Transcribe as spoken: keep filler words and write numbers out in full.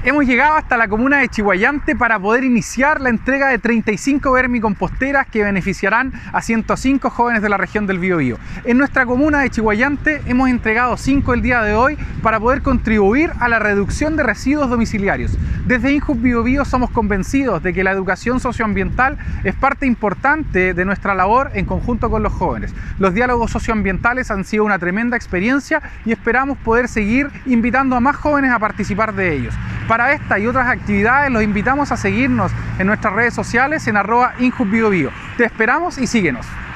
Hemos llegado hasta la comuna de Chiguayante para poder iniciar la entrega de treinta y cinco vermicomposteras que beneficiarán a ciento cinco jóvenes de la región del Biobío. En nuestra comuna de Chiguayante hemos entregado cinco el día de hoy para poder contribuir a la reducción de residuos domiciliarios. Desde INJUV Biobío somos convencidos de que la educación socioambiental es parte importante de nuestra labor en conjunto con los jóvenes. Los diálogos socioambientales han sido una tremenda experiencia y esperamos poder seguir invitando a más jóvenes a participar de ellos. Para esta y otras actividades los invitamos a seguirnos en nuestras redes sociales en arroba INJUV Biobío. Te esperamos y síguenos.